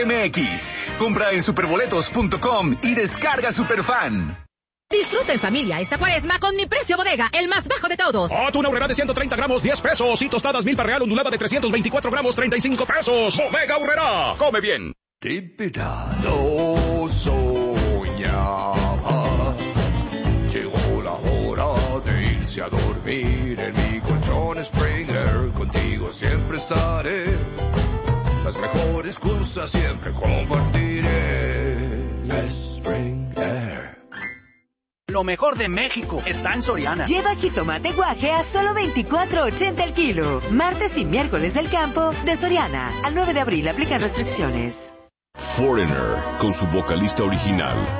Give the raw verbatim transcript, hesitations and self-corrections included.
M X. Compra en superboletos punto com y descarga Superfan. Disfruta en familia esta cuaresma con mi precio bodega, el más bajo de todos. Atún Aurrerá de ciento treinta gramos, diez pesos. Y tostadas milpa real ondulada de trescientos veinticuatro gramos, treinta y cinco pesos. Bodega Aurrerá. Come bien. Lo soñaba. Llegó la hora de irse a dormir en mi colchón Springer. Contigo siempre estaré. Las mejores cosas siempre compartiré. Springer. Lo mejor de México está en Soriana. Lleva jitomate guaje a solo veinticuatro ochenta el kilo. Martes y miércoles del campo de Soriana. Al nueve de abril aplican restricciones. Foreigner, con su vocalista original,